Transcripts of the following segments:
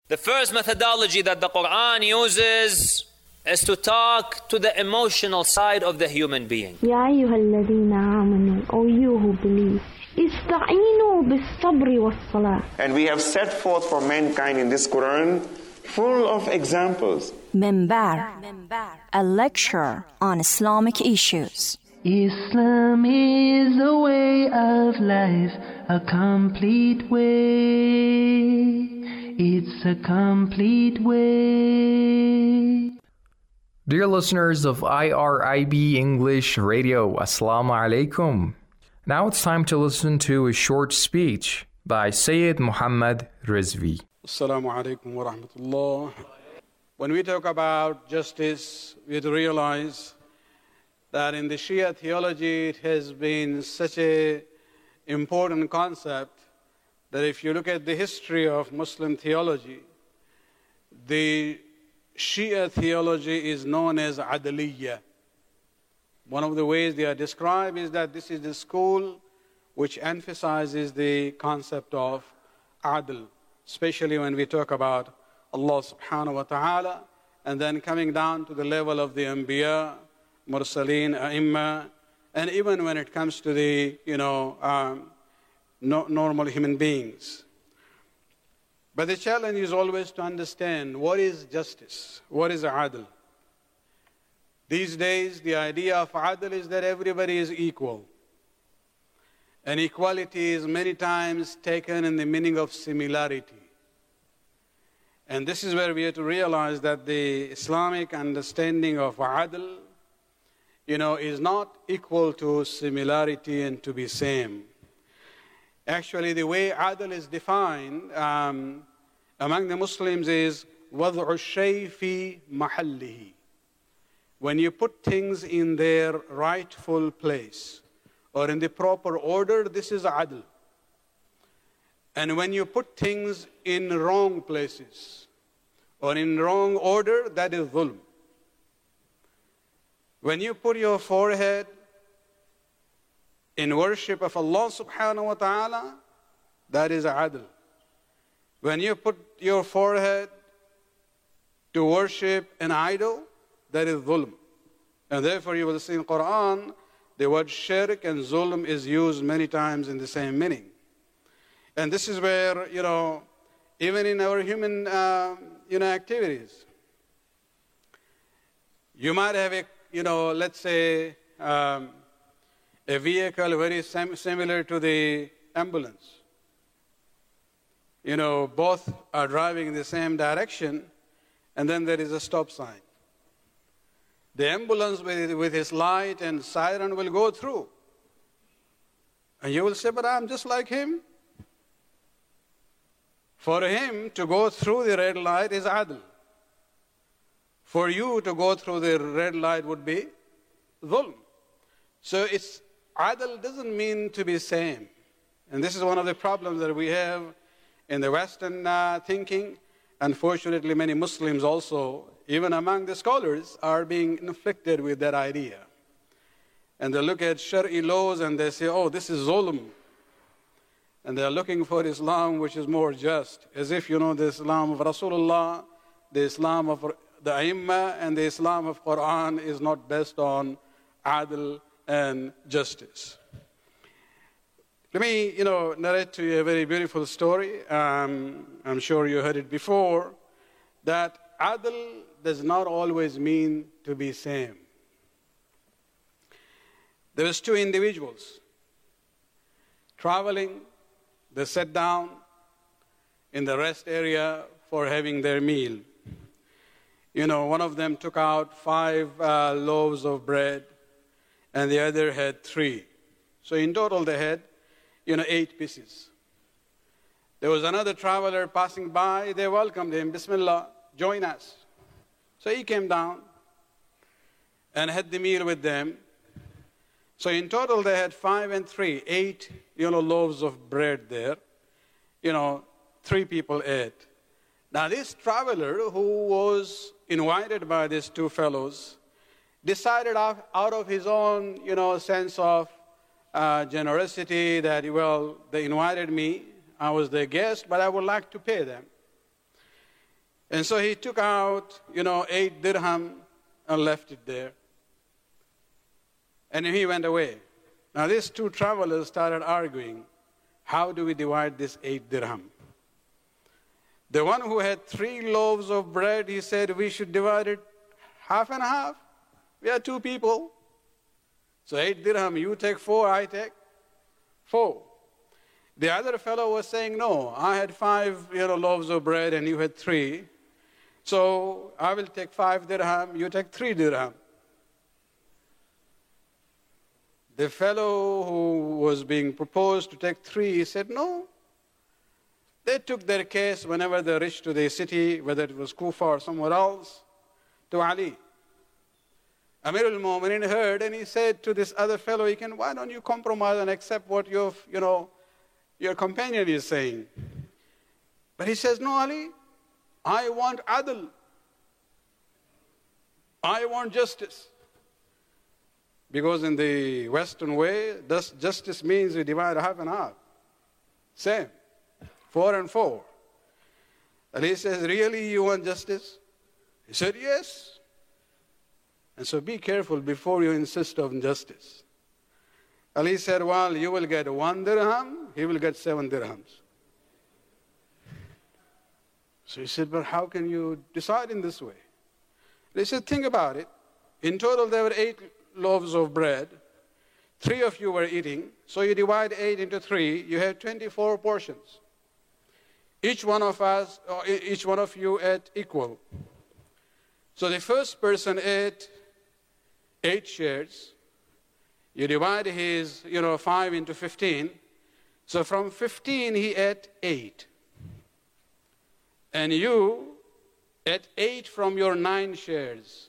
The first methodology that the Quran uses is to talk to the emotional side of the human being. يا أيها الذين آمنوا, O you who believe, استعينوا بالصبر والصلاة. And we have set forth for mankind in this Quran full of examples. Minbar, a lecture on Islamic issues. Islam is a way of life, a complete way. It's a complete way. Dear listeners of IRIB English Radio, Assalamu alaikum. Now it's time to listen to a short speech by Sayyid Muhammad Rizvi. Assalamu alaikum wa rahmatullah. When we talk about justice, we have to realize that in the Shia theology it has been such an important concept that if you look at the history of Muslim theology, the Shia theology is known as Adaliyya. One of the ways they are described is that this is the school which emphasizes the concept of Adl, especially when we talk about Allah subhanahu wa ta'ala, and then coming down to the level of the Anbiya, Mursaleen, A'imma, and even when it comes to the, normal human beings. But the challenge is always to understand what is justice, what is Adl. These days, the idea of Adl is that everybody is equal. And equality is many times taken in the meaning of similarity. And this is where we have to realize that the Islamic understanding of Adl, is not equal to similarity and to be same. Actually, the way Adl is defined among the Muslims is وَضْعُ الشَّيْءِ فِي مَحَلِّهِ. When you put things in their rightful place or in the proper order, this is Adl. And when you put things in wrong places or in wrong order, that is dhulm. When you put your forehead in worship of Allah subhanahu wa ta'ala, that is Adl. When you put your forehead to worship an idol, that is dhulm. And therefore you will see in Quran, the word shirk and zulm is used many times in the same meaning. And this is where, even in our human, activities, you might have let's say, a vehicle very similar to the ambulance. Both are driving in the same direction, and then there is a stop sign. The ambulance with its light and siren will go through. And you will say, but I'm just like him. For him to go through the red light is Adl. For you to go through the red light would be dhulm. So Adl doesn't mean to be same. And this is one of the problems that we have in the Western thinking. Unfortunately, many Muslims also, even among the scholars, are being inflicted with that idea. And they look at Shari'i laws and they say, oh, this is zulm. And they're looking for Islam which is more just. As if, the Islam of Rasulullah, the Islam of the Aimma, and the Islam of Quran is not based on Adl and justice. Let me, narrate to you a very beautiful story. I'm sure you heard it before, that Adl does not always mean to be same. There was two individuals traveling. They sat down in the rest area for having their meal. One of them took out 5 loaves of bread, and the other had 3. So in total they had, 8 pieces. There was another traveler passing by. They welcomed him. Bismillah, join us. So he came down and had the meal with them. So in total they had 5 and 3, 8, loaves of bread there. 3 people ate. Now this traveler who was invited by these 2 fellows decided out of his own, sense of generosity that, they invited me. I was their guest, but I would like to pay them. And so he took out, 8 dirham and left it there. And he went away. Now these two travelers started arguing, how do we divide this 8 dirham? The one who had 3 loaves of bread, he said, we should divide it half and half. We are 2 people. So 8 dirham, you take 4, I take 4. The other fellow was saying, no, I had 5 loaves of bread and you had 3. So I will take 5 dirham, you take 3 dirham. The fellow who was being proposed to take 3, he said, no. They took their case whenever they reached to the city, whether it was Kufa or somewhere else, to Ali. Amir al-Mu'minin heard and he said to this other fellow, why don't you compromise and accept what your companion is saying? But he says, no, Ali, I want adl. I want justice. Because in the Western way, justice means we divide half and half. Same. 4 and 4. Ali says, really, you want justice? He said, yes. And so be careful before you insist on justice. Ali said, well, you will get 1 dirham, he will get 7 dirhams. So he said, but how can you decide in this way? They said, think about it. In total, there were 8 loaves of bread. 3 of you were eating. So you divide 8 into 3, you have 24 portions. Each one of you ate equal. So the first person ate 8 shares. You divide his, 5 into 15. So from 15, he ate 8. And you ate 8 from your 9 shares.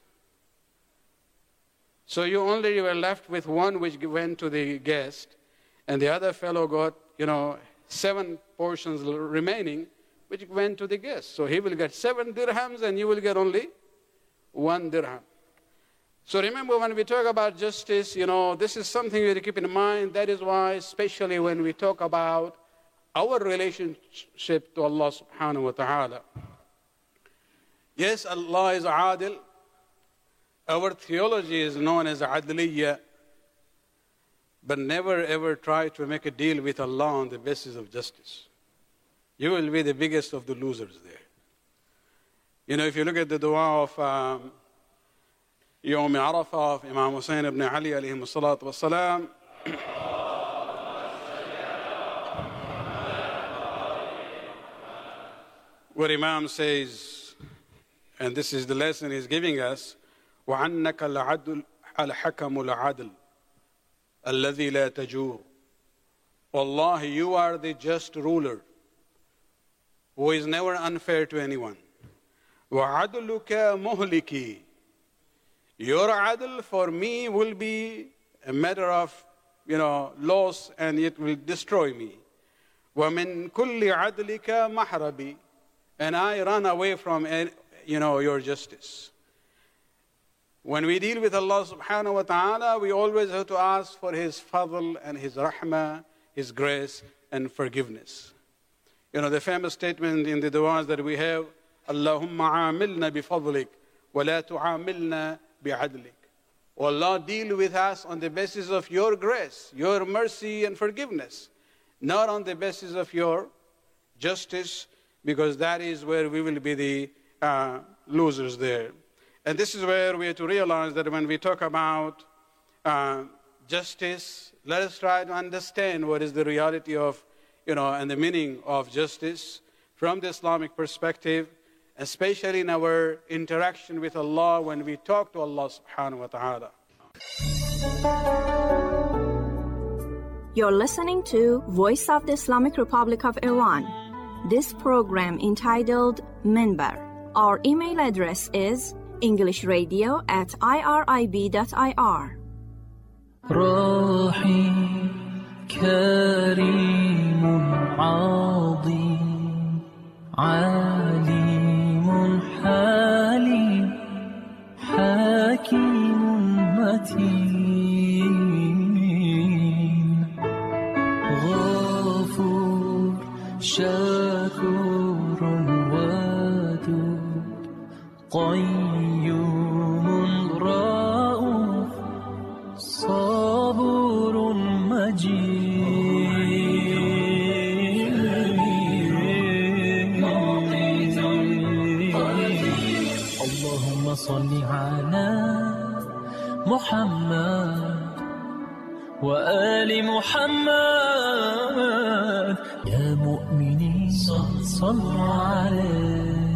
So you only were left with 1 which went to the guest, and the other fellow got, 7 portions remaining, which went to the guest. So he will get 7 dirhams and you will get only 1 dirham. So remember, when we talk about justice, this is something you have to keep in mind. That is why, especially when we talk about our relationship to Allah subhanahu wa ta'ala. Yes, Allah is adil. Our theology is known as adliyya. But never ever try to make a deal with Allah on the basis of justice. You will be the biggest of the losers there. If you look at the dua of Yawm Arafah of Imam Hussain ibn Ali alayhi salatu wassalam, where Imam says, and this is the lesson he's giving us, وَعَنَّكَ الْعَدْلُ الْحَكَمُ الْعَدْلُ الَّذِي لَا تَجُورُ. Wallahi, you are the just ruler who is never unfair to anyone. وَعَدْلُكَ مُهْلِكِي. Your adl for me will be a matter of, loss, and it will destroy me. وَمِن كُلِّ عَدْلِكَ مَحْرَبِي. And I run away from, your justice. When we deal with Allah subhanahu wa ta'ala, we always have to ask for His fadl and His rahmah, His grace and forgiveness. The famous statement in the du'as that we have, Allahumma amilna bi fadlik, wa la tu'amilna bi adlik. O Allah, deal with us on the basis of your grace, your mercy and forgiveness, not on the basis of your justice, because that is where we will be the losers there. And this is where we have to realize that when we talk about justice, let us try to understand what is the reality of, and the meaning of justice from the Islamic perspective, especially in our interaction with Allah when we talk to Allah subhanahu wa ta'ala. You're listening to Voice of the Islamic Republic of Iran. This program entitled Minbar. Our email address is englishradio@irib.ir. روحي كريم عظيم عليم حليم حكيم متين غفور شكور ودود قيوم رؤوف صبور مجيد اللهم صل على محمد وآل محمد يا مؤمنين صلوا عليه